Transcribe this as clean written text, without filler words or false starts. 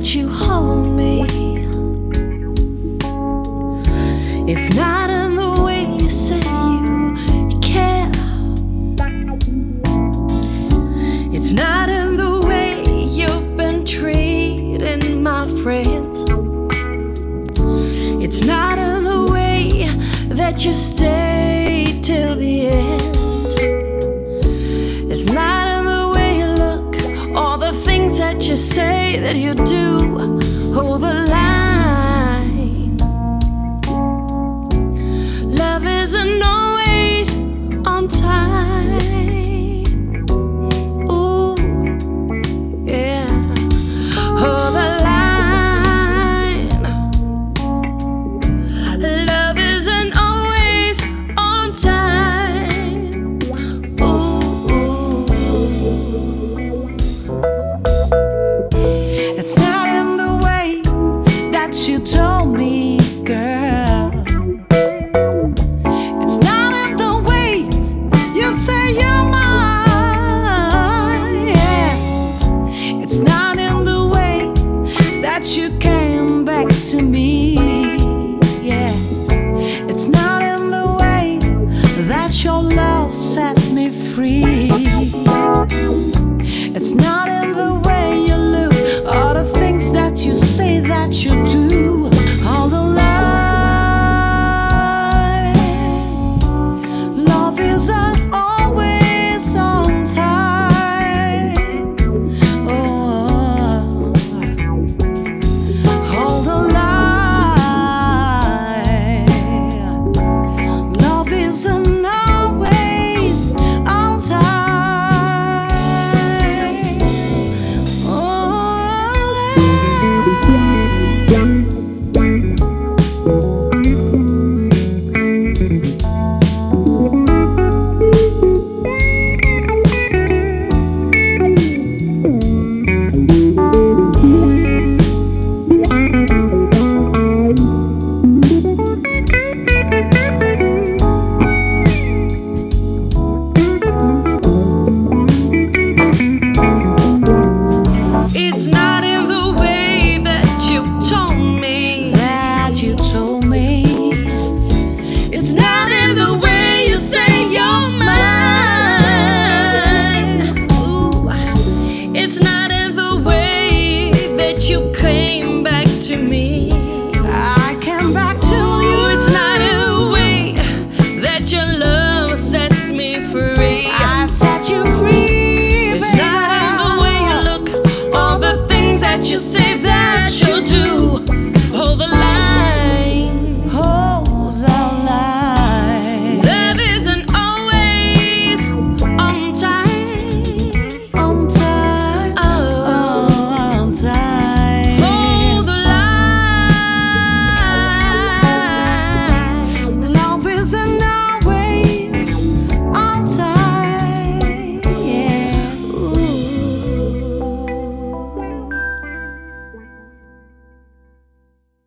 that you hold me. It's not in the way you say you care. It's not in the way you've been treating my friends. It's not in the way that you stay till the end. It's not in the way you look, all the things that you say that you do. Oh, the line